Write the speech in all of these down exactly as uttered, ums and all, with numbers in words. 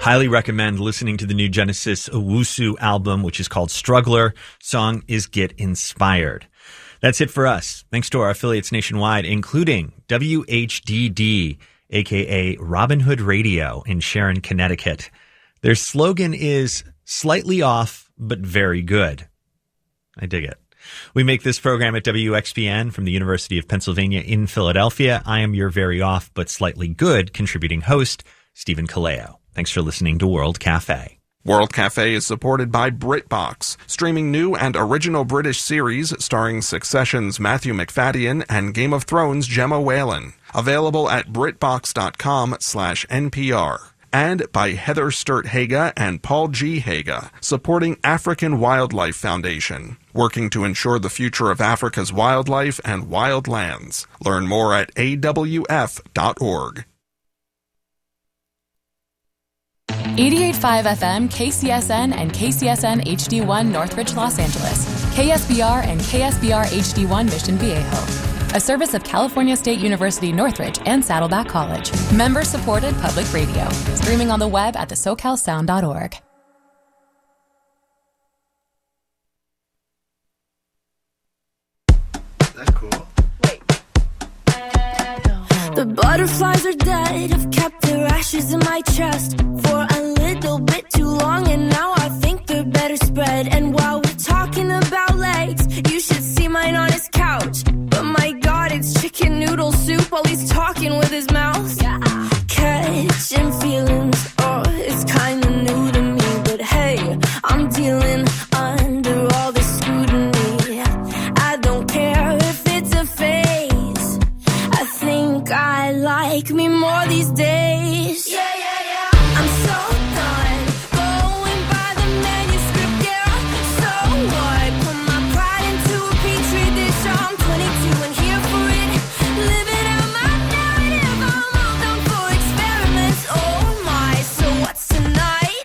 Highly recommend listening to the new Genesis Owusu album, which is called Struggler. Song is Get Inspired. That's it for us. Thanks to our affiliates nationwide, including W H D D, a k a. Robin Hood Radio in Sharon, Connecticut. Their slogan is slightly off, but very good. I dig it. We make this program at W X P N from the University of Pennsylvania in Philadelphia. I am your very off, but slightly good contributing host, Stephen Kaleo. Thanks for listening to World Cafe. World Cafe is supported by BritBox, streaming new and original British series starring Succession's Matthew McFadden and Game of Thrones' Gemma Whelan. Available at BritBox.com slash NPR. And by Heather Sturt Haga and Paul G. Haga, supporting African Wildlife Foundation, working to ensure the future of Africa's wildlife and wildlands. Learn more at A W F dot org. eighty-eight point five F M, K C S N, and K C S N H D one Northridge, Los Angeles. K S B R and K S B R H D one Mission Viejo. A service of California State University Northridge and Saddleback College. Member-supported public radio. Streaming on the web at the socal sound dot org. That's cool. Wait. The butterflies are dead. I've kept their ashes in my chest for a little bit too long, and now I think they're better spread. And while we're talking about legs, you should see mine on his couch. But my God, it's chicken noodle soup while he's talking with his mouth. Yeah. Catching feelings, oh, it's kinda new to me. But hey, I'm dealing under all the scrutiny. I don't care if it's a phase. I think I like me more these days. Yeah, yeah, yeah. I'm so done going by the manuscript, yeah. So what? Put my pride into a petri dish. I'm twenty-two and here for it. Living out my narrative. I'm all done for experiments. Oh my, so what's tonight?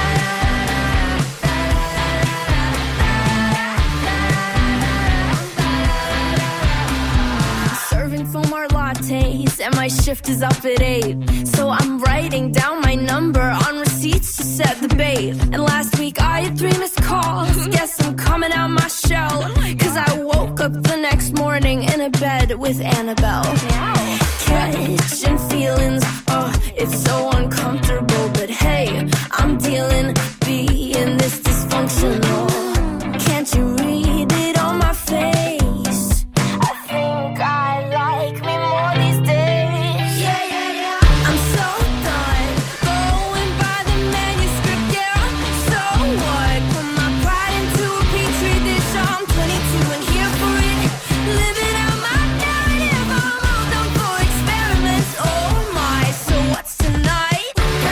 Serving foam or lattes, and my shift is up at eight. So I'm writing down my number on receipts to set the bait. And last week I had three missed calls. Guess I'm coming out my shell. Cause I woke up the next morning in a bed with Annabelle. Catching feelings, oh, it's so uncomfortable. But hey, I'm dealing, being this dysfunctional. Can't you read it on my face? I think I like me more these days. Yeah, yeah, yeah. I'm so done going by the manuscript, yeah. So what? Put my pride into a petri dish. I'm twenty-two and here for it. Living out my narrative. I'm all done for experiments. Oh my, so what's tonight?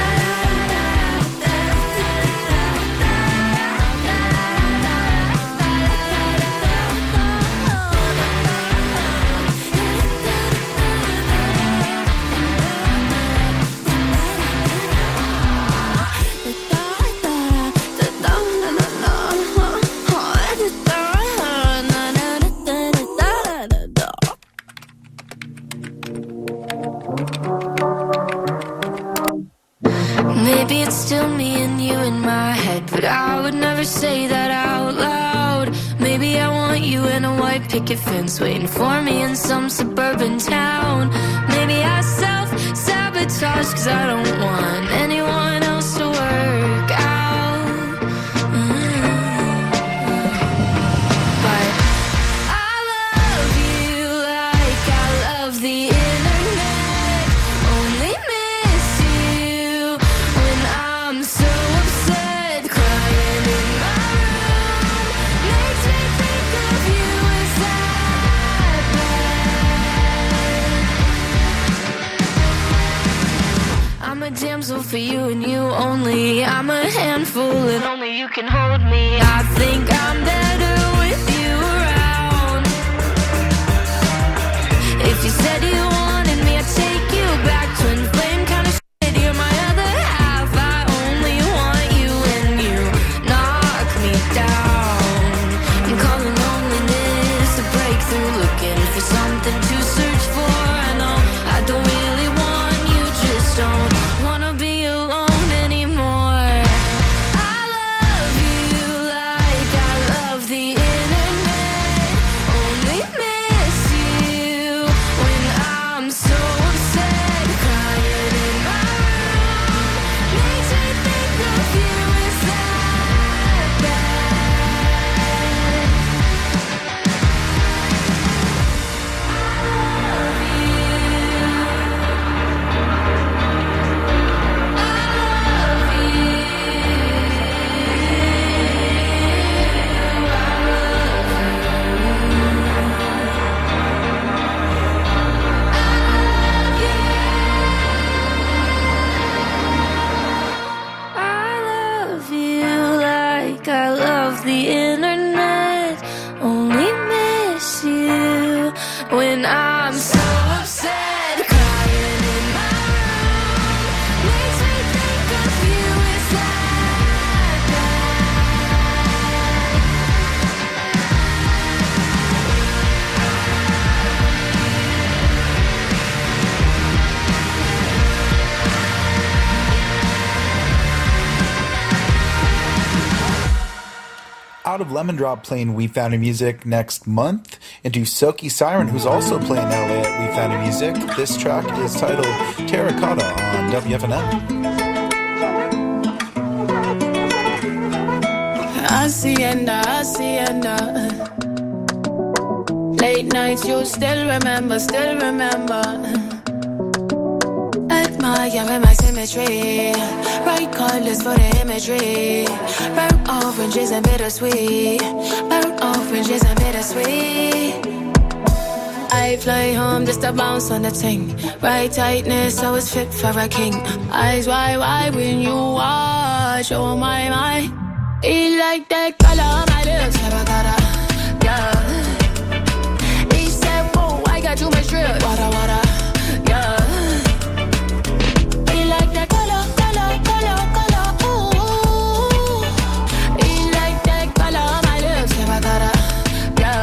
Maybe it's still me and you in my head, but I would never say that out loud. Maybe I want you in a white picket fence waiting for me in some suburban town. Maybe I self-sabotage cause I don't want anyone else to work out. Mm-hmm. But I love you like I love the internet. Only miss you when I'm so upset. Crying in my room makes me think of you. Is that bad? I'm a damsel for you and you only. I'm a handful and only you can hold me. I think I'm better with you around. If you said you wanted me, I'd take you back. Twin flame kind of shit, you're my other half. I only want you when you knock me down. I'm calling loneliness a breakthrough, looking for something to search for. I know I don't really want you, just don't wanna be alone anymore. when I'm so upset. Crying in my room makes me think of you inside that. Out of Lemon Drop playing We Found a Music next month, into Silky Siren, who's also playing L A at We Found a Music. This track is titled Terracotta on W F N M. Hacienda, Hacienda. Late nights you still remember, still remember. Admire my symmetry, bright colors for the imagery. Burnt oranges and bittersweet, burnt oranges and bittersweet. I fly home just to bounce on the ting. Right tightness, so it's fit for a king. Eyes wide, wide when you watch. Oh my, my. He like that color on my lips. Terracotta, yeah. He said, whoa, I got too much drip. Water, water, yeah. He like that color, color, color, color, ooh. He like that color on my lips. Terracotta, yeah.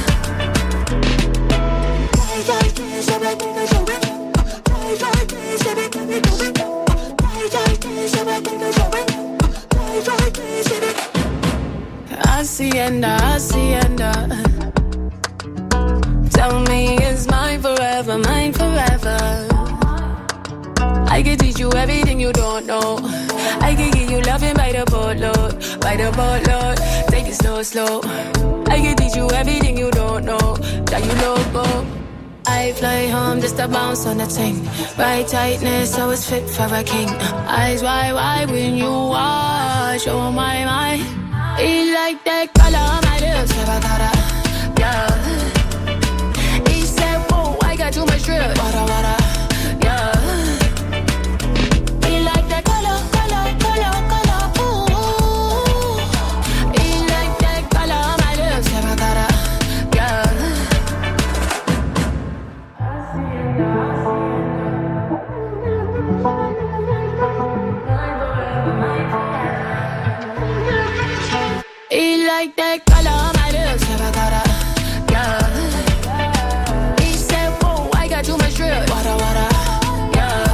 Hacienda, Hacienda. Tell me it's mine forever, mine forever. I can teach you everything you don't know. I can give you loving by the boatload, by the boatload. Take it slow, slow. I can teach you everything you don't know. That you loco. I fly home just to bounce on the ting. Right tightness, so it's fit for a king. Eyes wide, wide when you watch. Oh my, my. He like that color on my lips. Terracotta, yeah. He said, whoa, I got too much drip. Water, water, yeah. He like that color, color, color, color, ooh. He like that color on my lips. Terracotta, yeah. He like that color on my lips, terracotta, yeah. He said, whoa, I got too much drip. Water, water, yeah.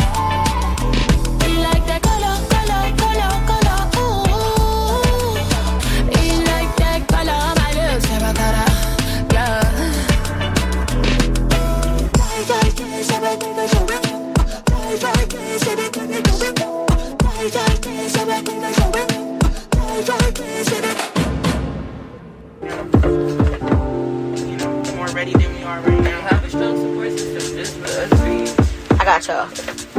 He like that color, color, color, color, ooh. He like that color on my lips, terracotta, yeah. More ready than we are right now. Have a strong support system just for us three. I got y'all.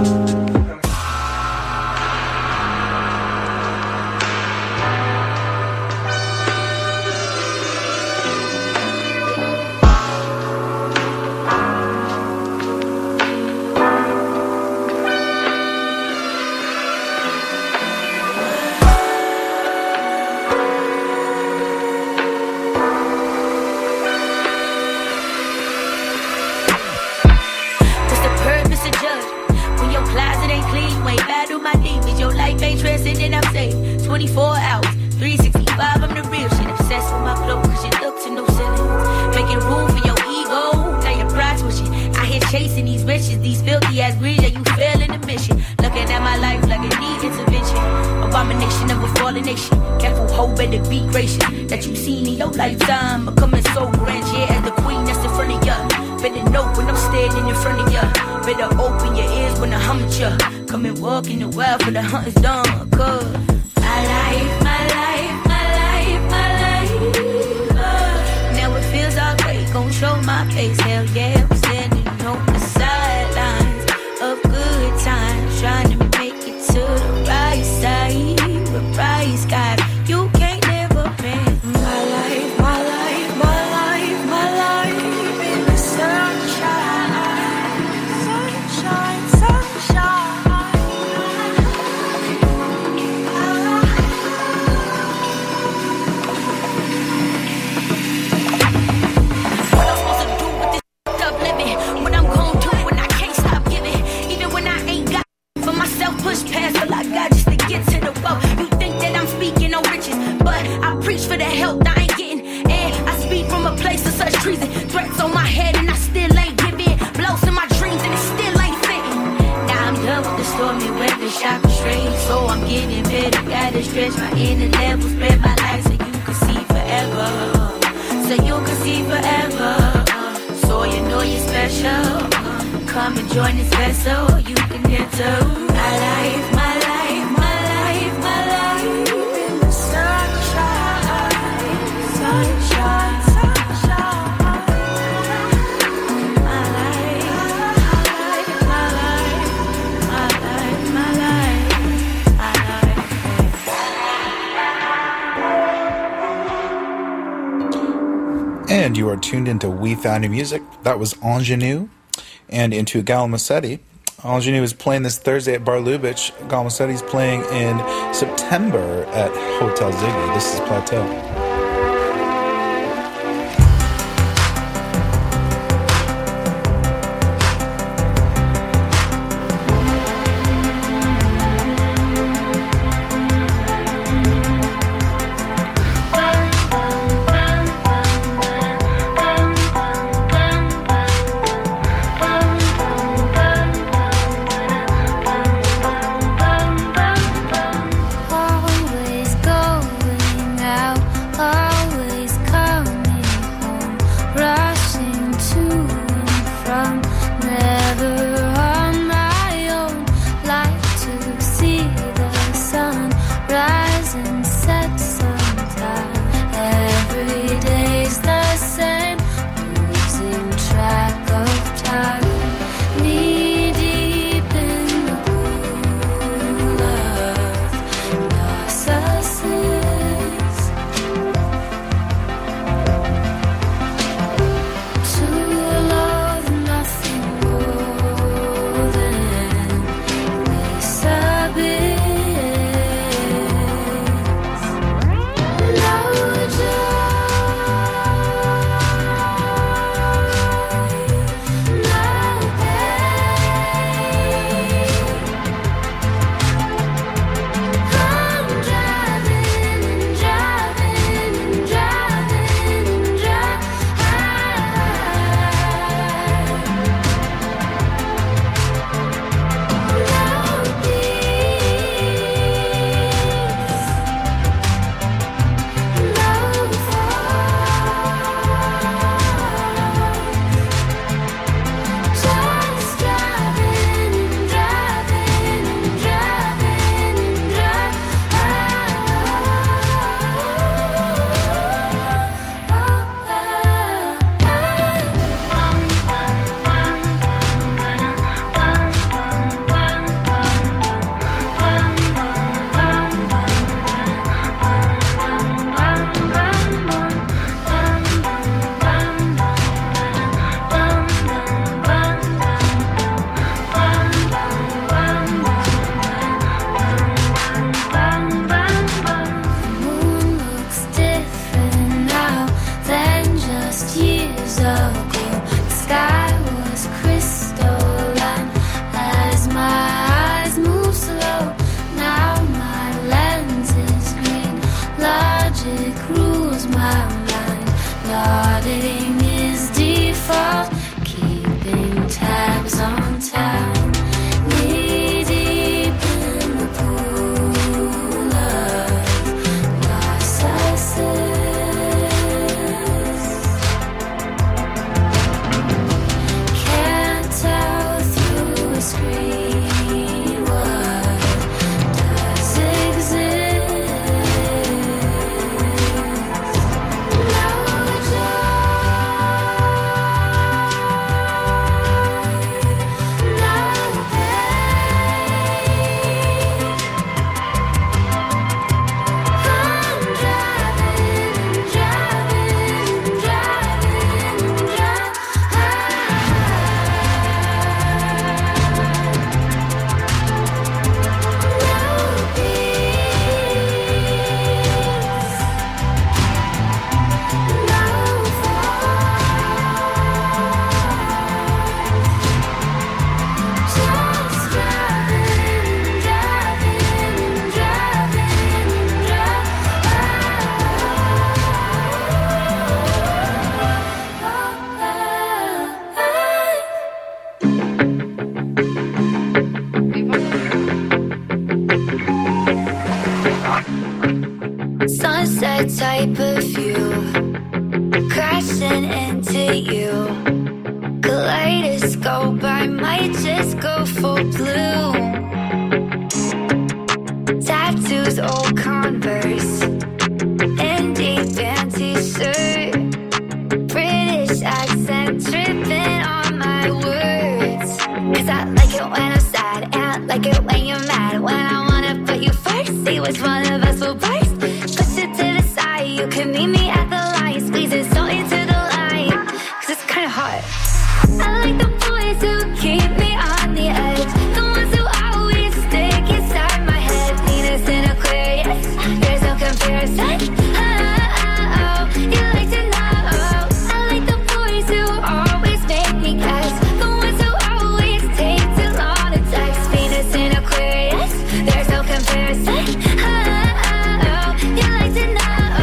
twenty-four hours, three sixty-five, I'm the real shit. Obsessed with my flow, cause you look to no ceilings. Making room for your ego, now your pride's pushing. I here chasing these bitches, these filthy ass breeds, yeah, you failing the mission. Looking at my life like it need intervention. Abomination of a fallen nation. Careful, hoe, better be gracious. That you seen in your lifetime, becoming so grand, yeah, as the queen that's in front of ya. Better know when I'm standing in front of ya. Better open your ears when I hum at ya. Come and walk in the wild for the hunt's done, cause my life, my life, my life, my life. Uh, now it feels alright, gon' show my face. Hell yeah, I'm standing on the sidelines of good times, trying to make it to the right side, the bright sky. You can't never man. My life, my life, my life, my life in the sunshine, sunshine, sunshine. stretch my inner level, spread my life so you can see forever. So you can see forever. So you know you're special. Come and join this vessel, you can enter my life, my life, my life, my life in the sunshine, sunshine, sunshine. My life, my life, my life, my life, my life. And you are tuned into We Found New Music. That was Ingenue. And into Gallimassetti. Ingenue is playing this Thursday at Bar Lubitsch. Gallimassetti is playing in September at Hotel Ziggy. This is Plateau. Always going out go by, might just go full blue. Tattoos, old Converse, indie fancy shirt, British accent tripping on my words. Cause I like it when I'm sad, and I like it when you're mad. When I wanna put you first, see which one of us will burst. Push it to the side, you can meet me at the line. Squeeze it so into the line, cause it's kinda hot. I like the boys who keep me on the edge, the ones who always stick inside my head. Venus in Aquarius, there's no comparison. Oh, oh, oh, you like to know. I like the boys who always make me guess, the ones who always take too long to text. Venus in Aquarius, there's no comparison. Oh, oh, oh, you like to know.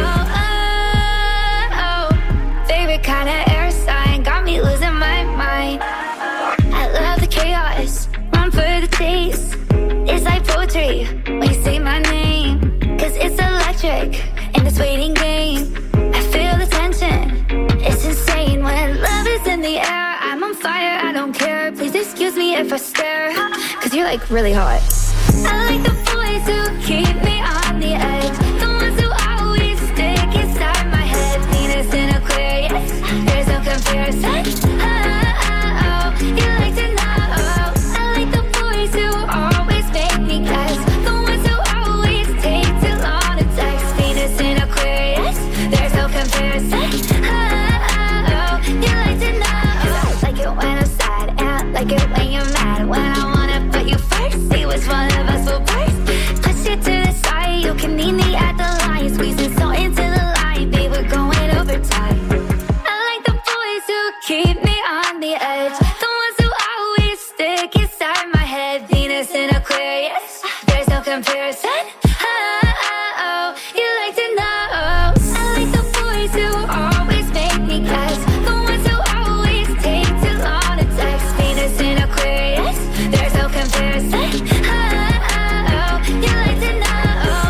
Oh, oh, favorite kind of air sign, got me losing my mind. I love the chaos, run for the chase. It's like poetry when you say my name, cause it's electric in this waiting game. I feel the tension, it's insane. When love is in the air, I'm on fire, I don't care. Please excuse me if I stare, cause you're like really hot. I like the boys who keep me on the edge, the ones who always stick inside my head. Venus in Aquarius, there's no comparison. Oh, oh, oh, you like to know. I like the boys who always make me guess, the ones who always take too long to text. Venus in Aquarius, there's no comparison. Oh, oh, oh, you like to know. I like it when I'm sad, and I like it when you're mad. When I wanna put you first, see which one of us will burst. Push it to the side, you can meet me at the line. Squeezing so into the line, babe, we're going overtime. I like the boys who keep me on the edge, the ones who always stick inside my head. Venus in Aquarius, there's no comparison. Oh, oh, oh, you like to know. I like the boys who always make me guess, the ones who always take too long to text. Venus in Aquarius, there's no comparison. Oh, oh, oh, you like to know.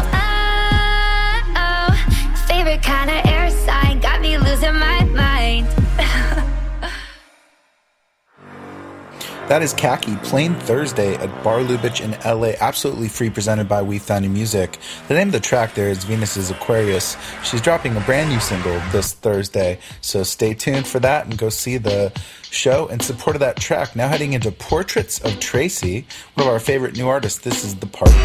Oh, oh, favorite kind of air sign, got me losing my mind. That is Khaki, playing Thursday at Bar Lubitsch in L A. Absolutely free, presented by We Found New Music. The name of the track there is Venus's Aquarius. She's dropping a brand new single this Thursday, so stay tuned for that and go see the show in support of that track. Now heading into Portraits of Tracy, one of our favorite new artists. This is The Party.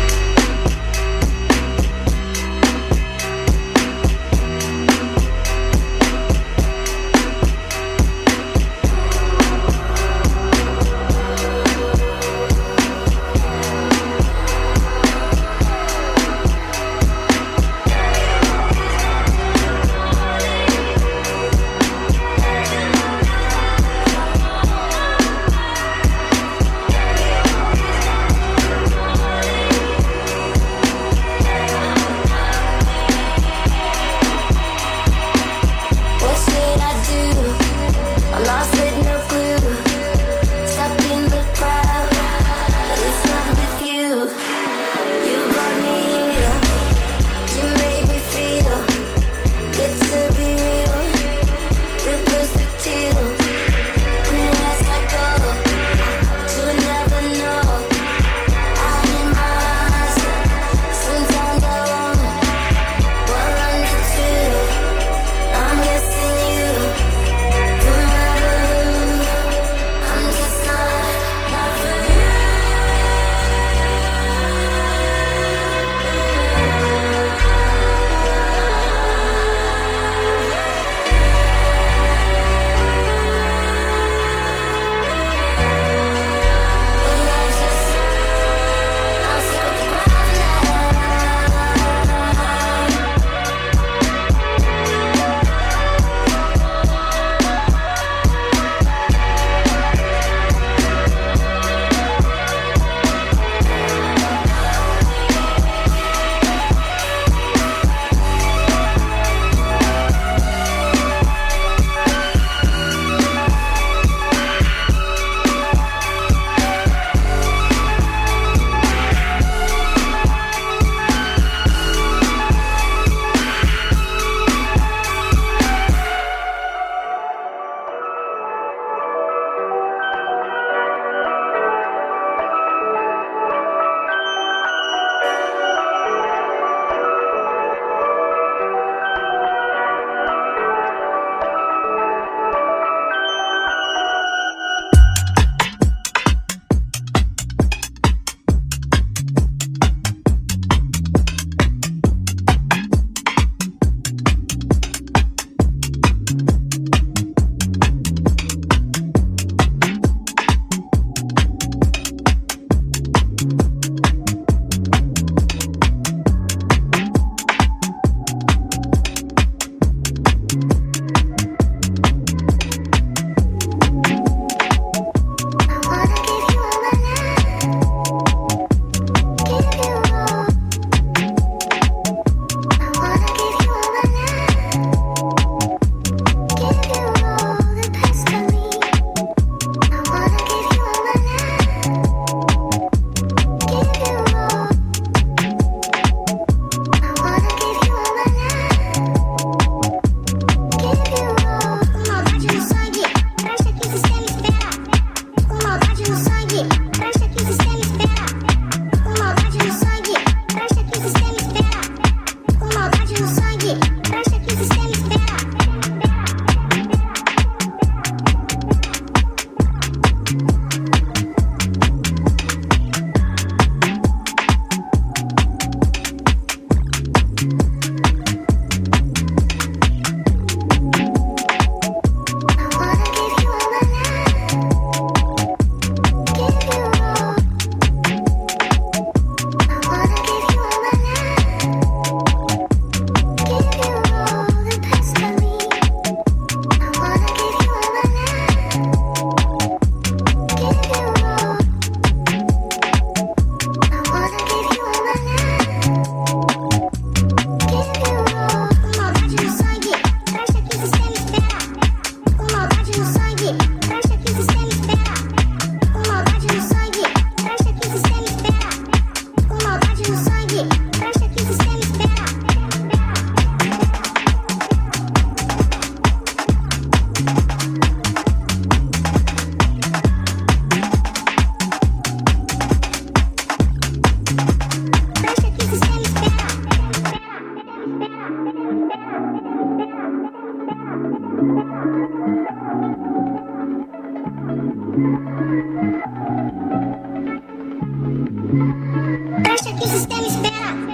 Deixa que o sistema espera.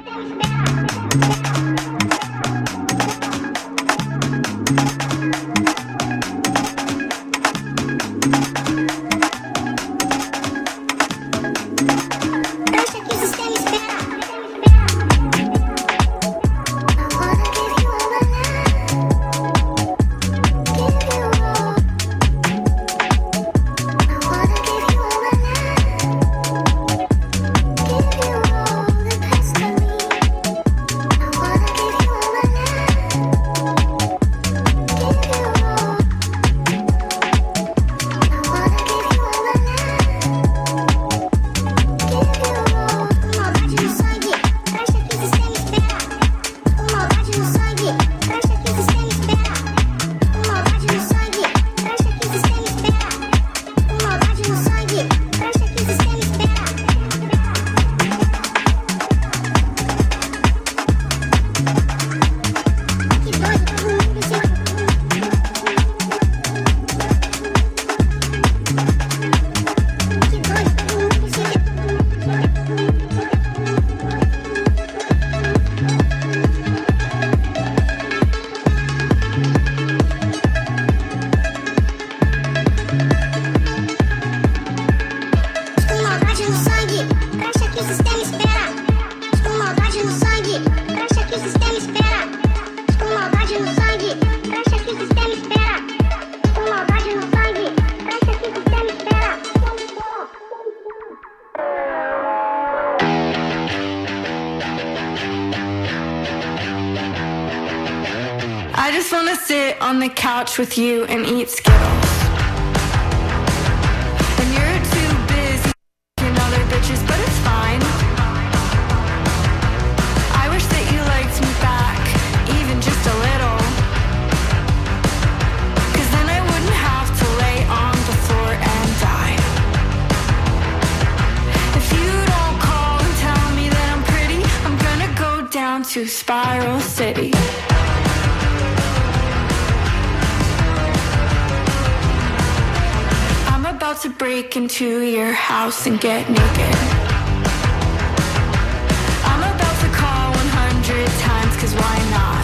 Deixa que o sistema espera. I just wanna sit on the couch with you and eat Skittles. And you're too busy f***ing other bitches, but it's fine. I wish that you liked me back, even just a little. Cause then I wouldn't have to lay on the floor and die. If you don't call and tell me that I'm pretty, I'm gonna go down to Spiral City. About to break into your house and get naked. I'm about to call one hundred times, cause why not?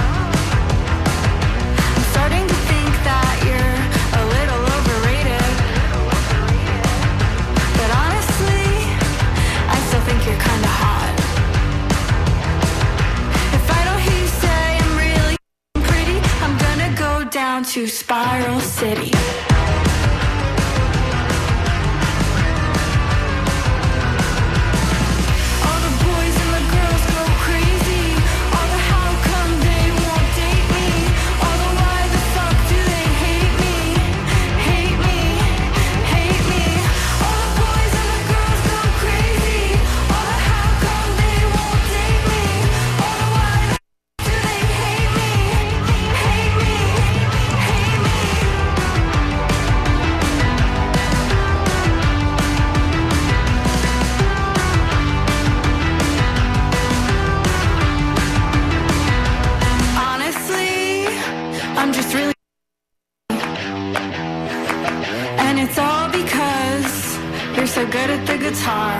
I'm starting to think that you're a little overrated. But honestly, I still think you're kinda hot. If I don't hear you say I'm really pretty, I'm gonna go down to Spiral City. So good at the guitar.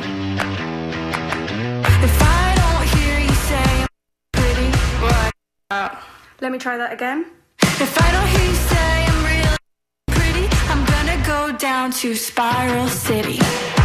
If I don't hear you say I'm pretty, what? Uh, let me try that again. If I don't hear you say I'm really pretty, I'm gonna go down to Spiral City.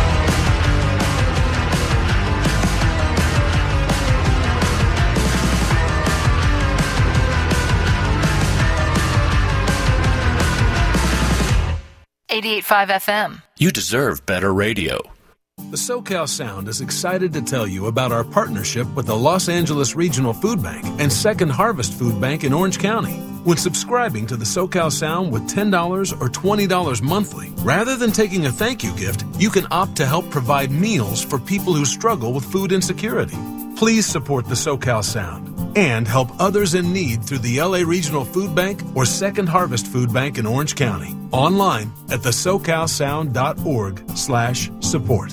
eighty-eight point five F M. You deserve better radio. The SoCal Sound is excited to tell you about our partnership with the Los Angeles Regional Food Bank and Second Harvest Food Bank in Orange County. When subscribing to the SoCal Sound with ten dollars or twenty dollars monthly, rather than taking a thank you gift, you can opt to help provide meals for people who struggle with food insecurity. Please support the SoCal Sound and help others in need through the L A Regional Food Bank or Second Harvest Food Bank in Orange County. Online at the socalsound dot org slash support.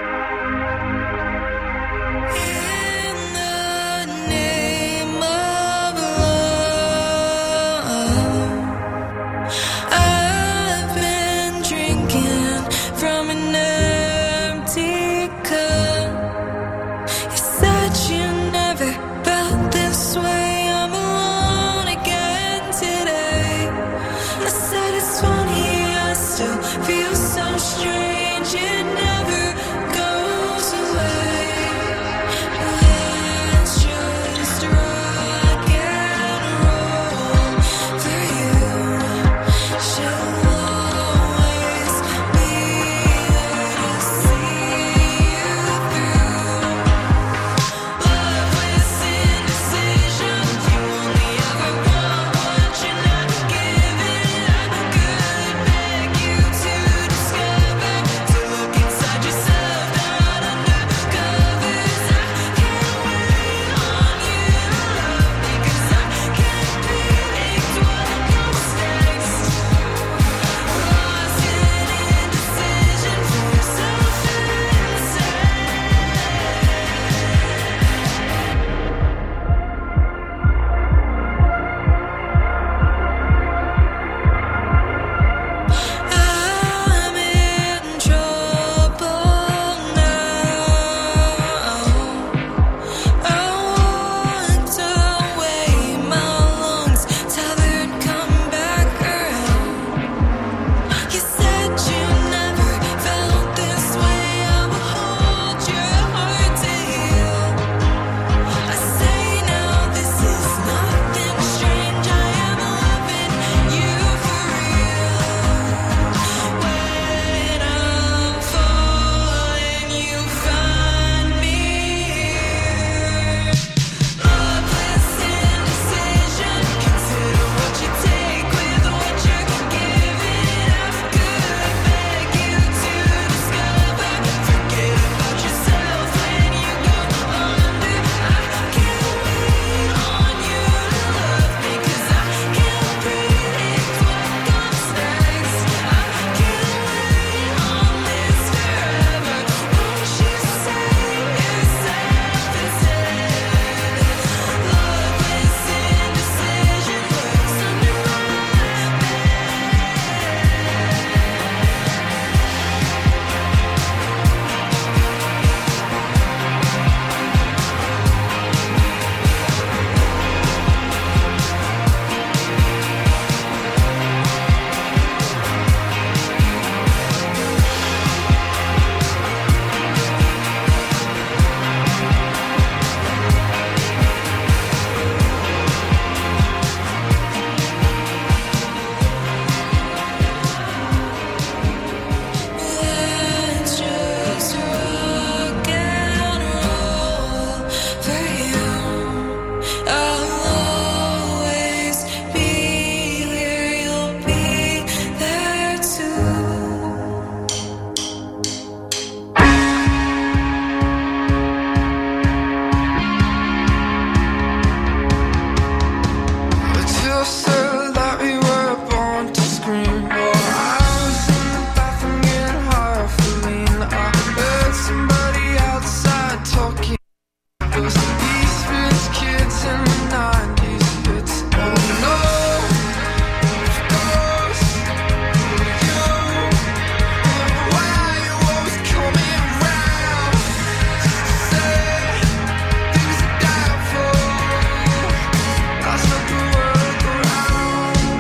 In the name of Tell her that we were born to scream. Oh, I was in the bathroom getting high for lean. I heard somebody outside talking. Those East Ridge kids in the nineties. It's oh no, of course, you. Why you always coming round? Just to say things are doubtful. That's not the world around.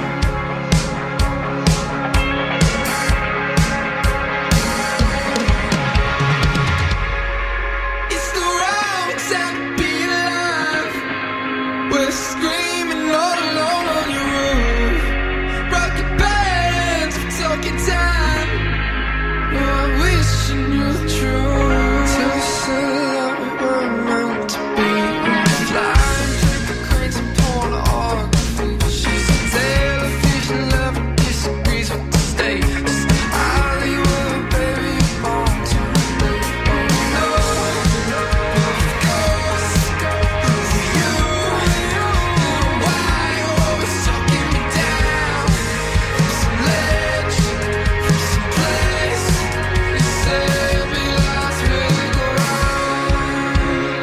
It's the wrong time to be alive. We're screaming all alone on your roof. Broken bands, we're talking time. No, I'm wishing you the truth. Tell us that we were meant to be. Flying through the crates of pornography. She's a television lover, disagrees with the state. Just Hollywood, baby, born to live. Oh no, of course, you. Why you always talking me down? From some ledge, from some place. You said we lost, really go wrong.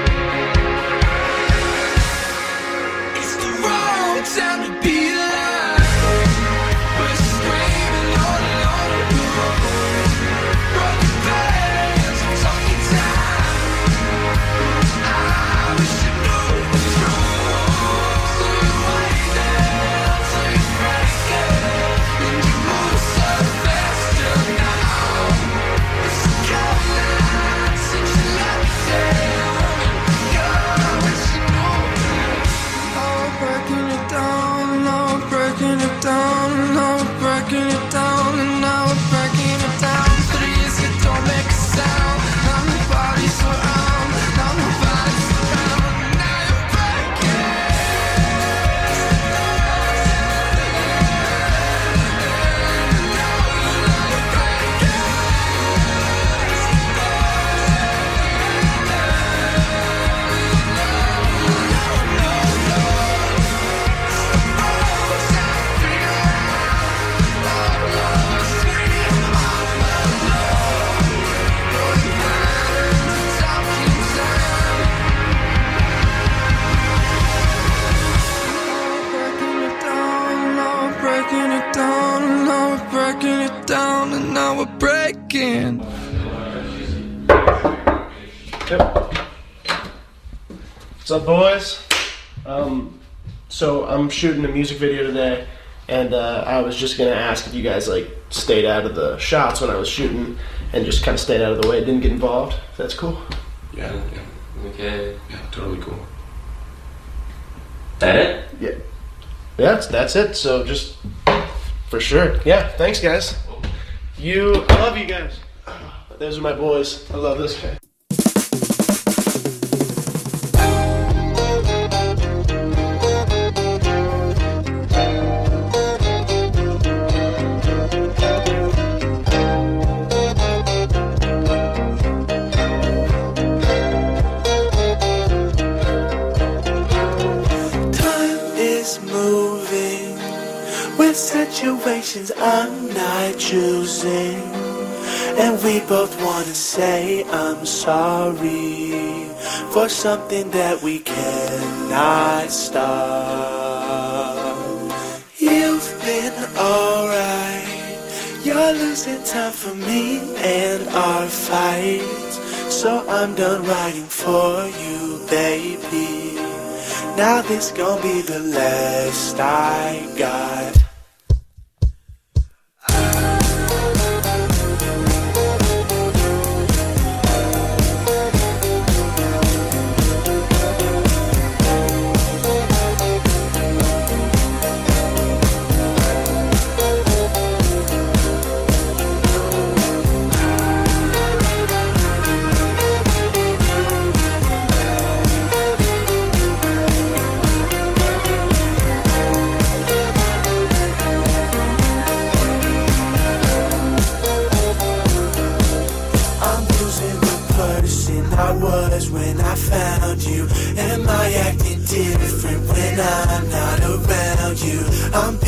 It's the wrong time to be alive. We're screaming all alone on the road. Broken bands, we're talking time. I wish you knew the truth. So you wait there till you break it. And you move so faster now. It's a cold night since you let me down. God, I wish you knew. Now we're breaking it down, now we're breaking it down, now we're breaking it down, and now we're breaking it down. Please, you don't make a sound. Now nobody's around, now nobody's around, and now you're breaking. Breaking it down, now we're breaking it down, and now we're breaking. What's up, boys? Um, so I'm shooting a music video today, and uh, I was just gonna ask if you guys like stayed out of the shots when I was shooting, and just kind of stayed out of the way, didn't get involved. If that's cool. Yeah, yeah. Okay. Yeah, totally cool. That it? Yeah. Yeah, that's, that's it. So just for sure. Yeah. Thanks, guys. You. I love you guys. Those are my boys. I love this guy. Situations I'm not choosing, and we both want to say I'm sorry for something that we cannot stop. You've been alright, you're losing time for me and our fights, so I'm done writing for you, baby. Now this gon' be the last I got.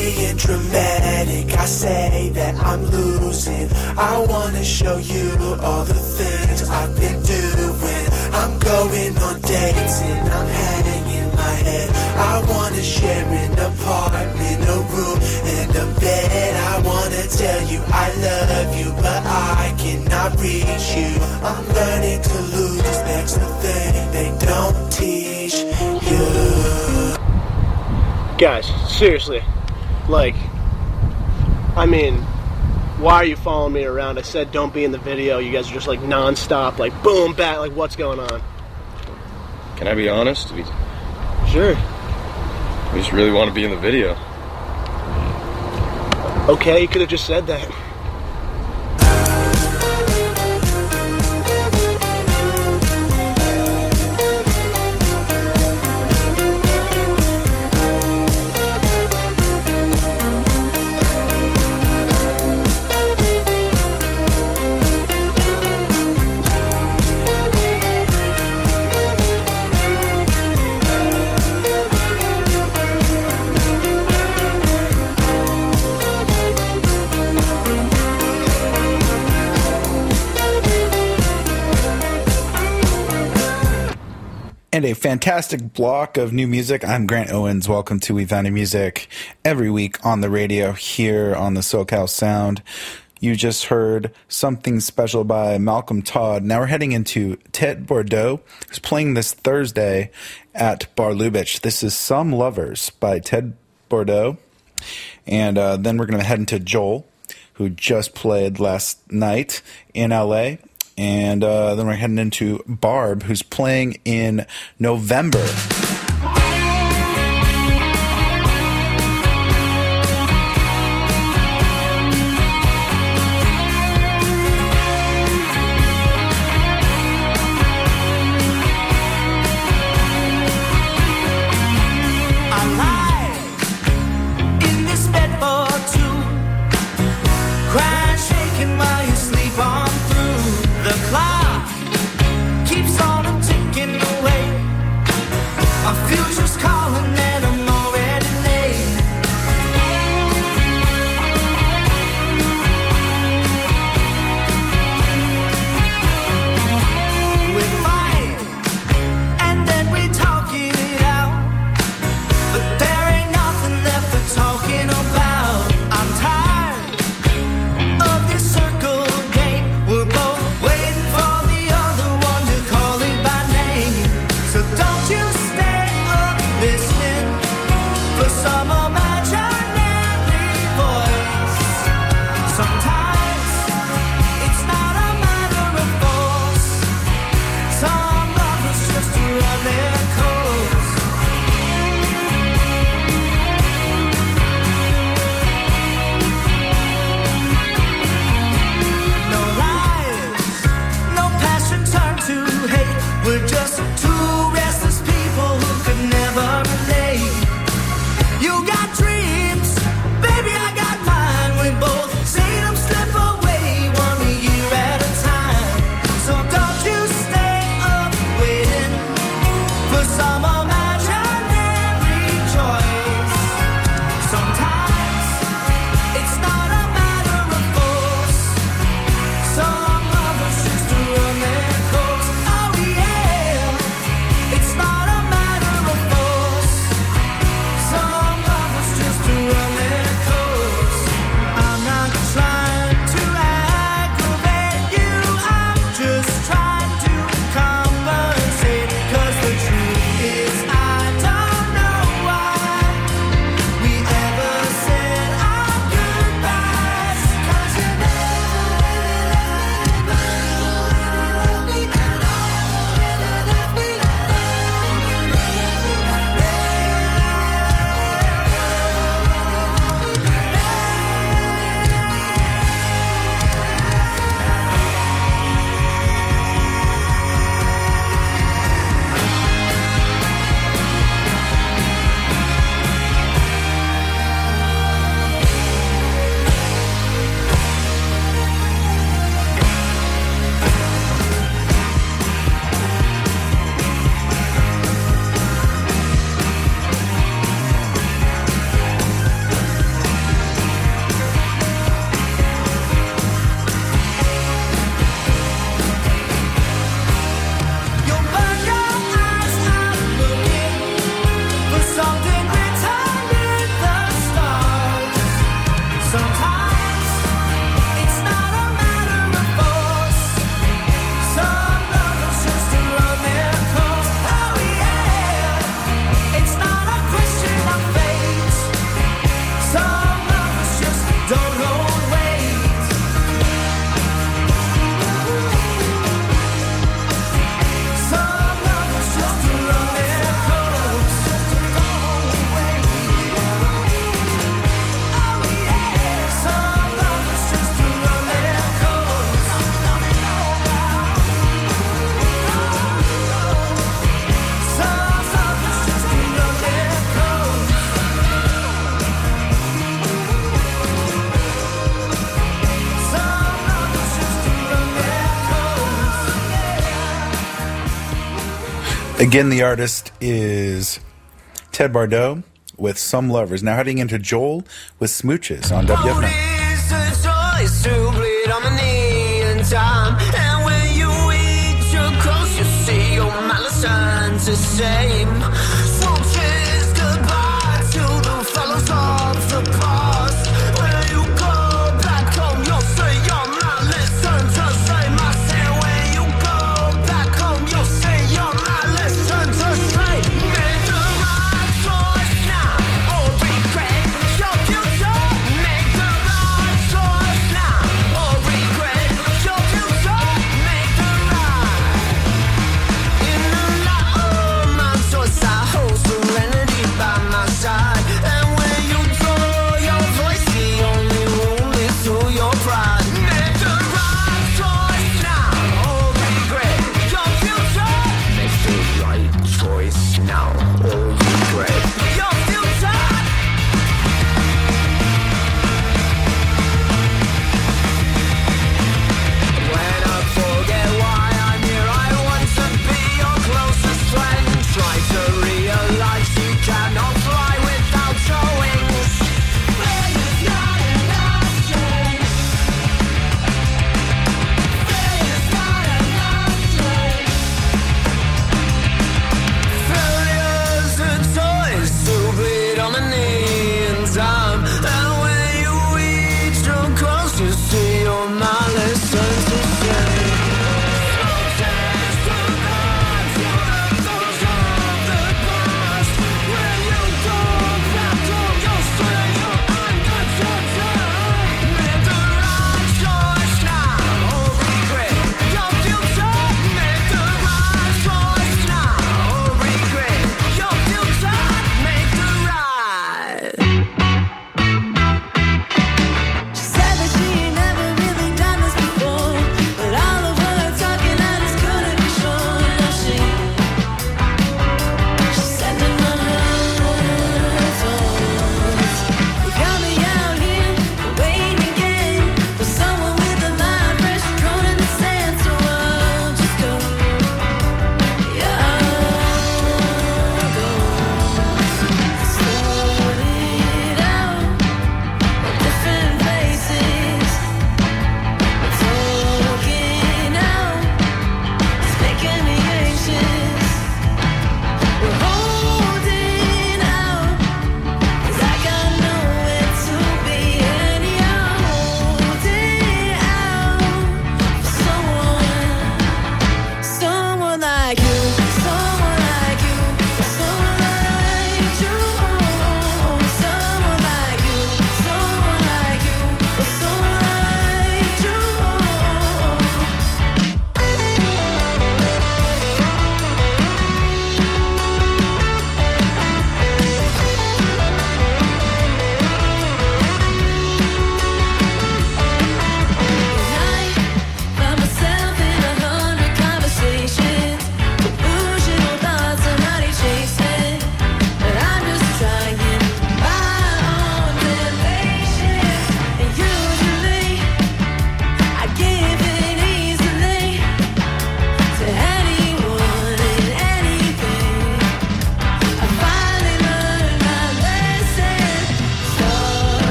being dramatic. I say that I'm losing. I wanna show you all the things I've been doing. I'm going on dates and I'm hanging my head. I wanna share an apartment, a room, and a bed. I wanna tell you I love you, but I cannot reach you. I'm learning to lose. That's the thing they don't teach you. Guys, seriously, like, I mean, why are you following me around? I said don't be in the video. You guys are just like non-stop, like boom, bat, like what's going on? Can I be honest? We, Sure. we just really want to be in the video. Okay, you could have just said that. And a fantastic block of new music. I'm Grant Owens. Welcome to We Found New Music every week on the radio here on the SoCal Sound. You just heard Something Special by Malcolm Todd. Now we're heading into Ted Bordeaux, who's playing this Thursday at Bar Lubitsch. This is Some Lovers by Ted Bordeaux. And uh, then we're going to head into Joel, who just played last night in L A. And uh, then we're heading into Barb, who's playing in November. We're just two restless people who could never relate. You Again, the artist is Ted Bardot with Some Lovers. Now heading into Joel with Smooches on W F M. And when you eat your clothes, you see your malice turns the same. Smooches goodbye to the fellows of the past. When you go back home, you'll say your malice turns the same. I say when you go back home, you'll say your malice turns the same. Make the right choice now, or regret your future. Make the right choice now, or regret your future. Make the right in the light of my choice. I hope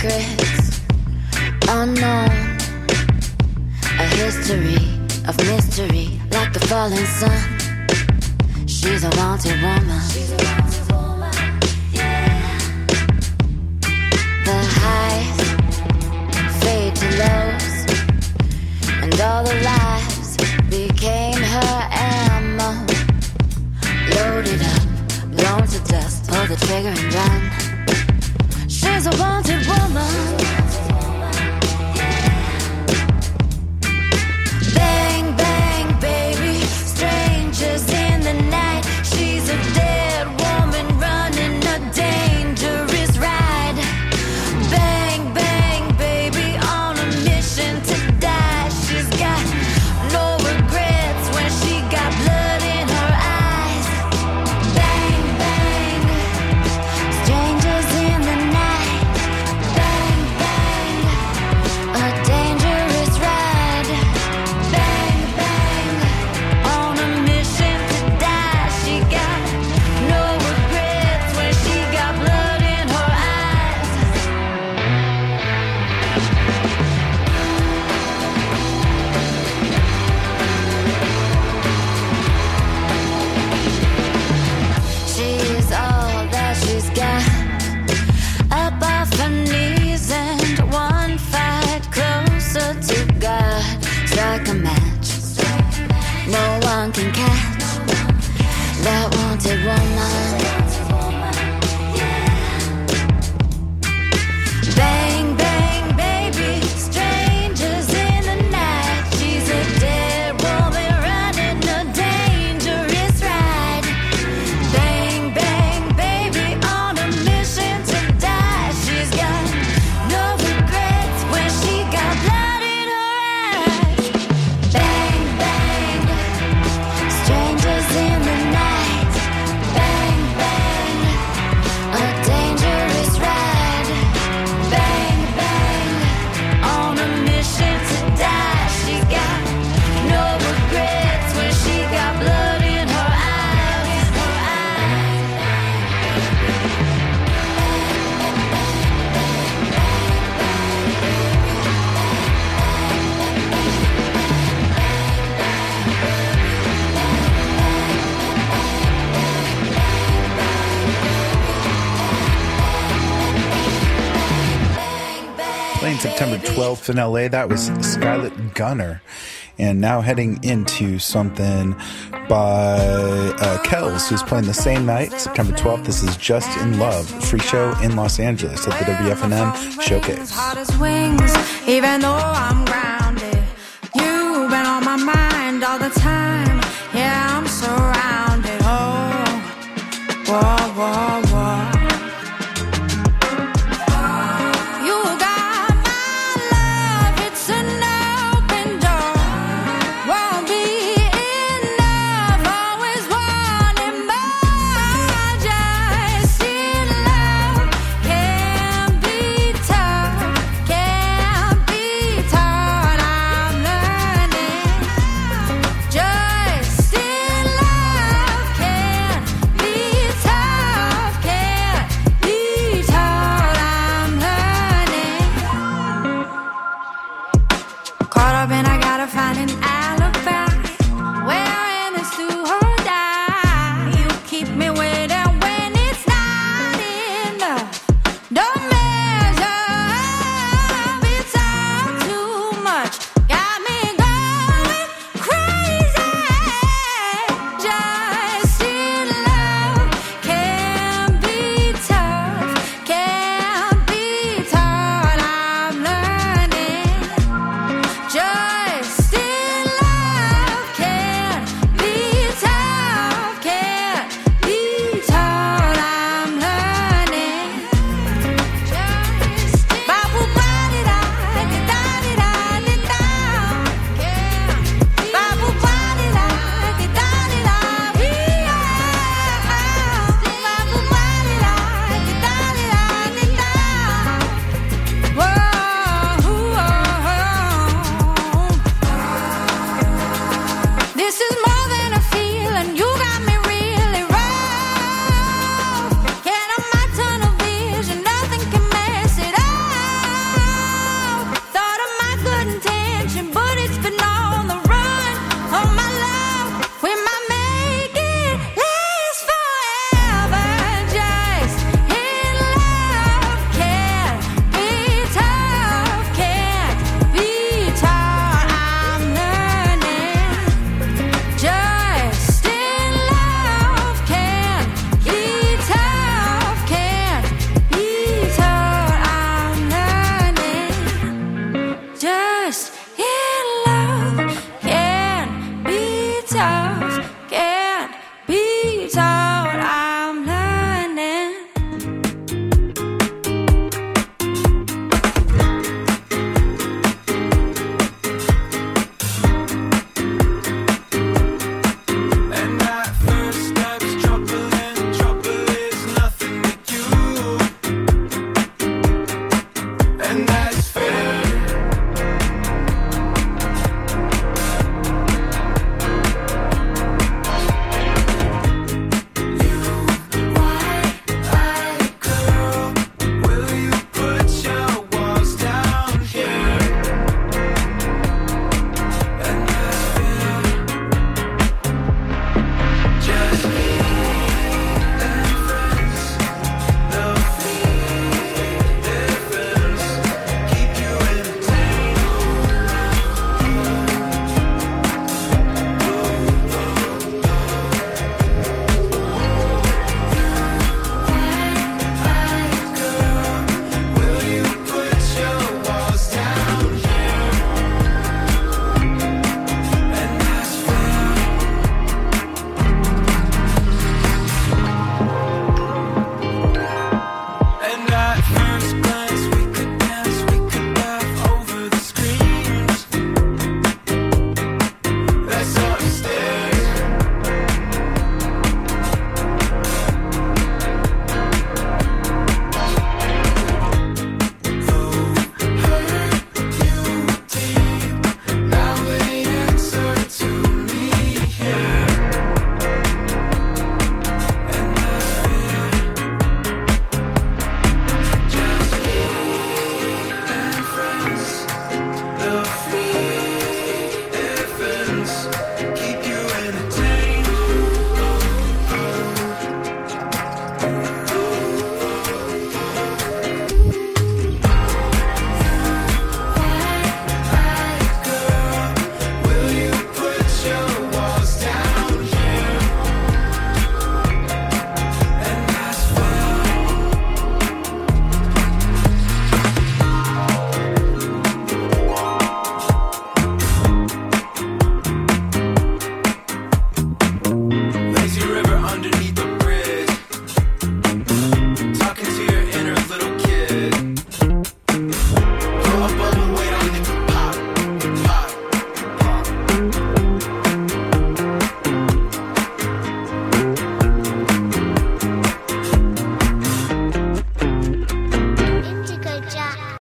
secrets unknown, a history of mystery like the falling sun. She's a wanted woman. The highs fade to lows, and all the lies became her ammo. Loaded up, blown to dust, pull the trigger and run. She's a wanted woman. Bang, bang, baby, strangers in the night. She's a dead woman running a dangerous ride. Bang, bang, baby, on a mission to die. She's got no regrets when she got blood in her eyes. Bang, bang, strangers in the night. Bang, bang, a dangerous ride. Bang, bang, on a mission to die. She got no regrets when she got blood in her eyes. She's all that she's got. Up off her knees and one fight closer to God. Strike a match. No one can catch that wanted woman. Bang, bang, baby, strangers in the night. She's a dead woman running a dangerous ride. Bang, bang, baby, on a mission to die. She's got no regrets when she got blood in her eyes. Bang, bang, strangers in the night. Bang, bang, a dangerous ride. Bang, bang, on a mission to die. She got no regrets when she got blood in her eyes. Her eyes. Playing September twelfth in L A, that was Scarlett Gunner. And now heading into something by uh, Kells, who's playing the same night, September twelfth. This is Just in Love, free show in Los Angeles at the W F N M Showcase. Hot as wings, even though I'm grounded. You've been on my mind all the time. Yeah, I'm surrounded. Oh, whoa, whoa,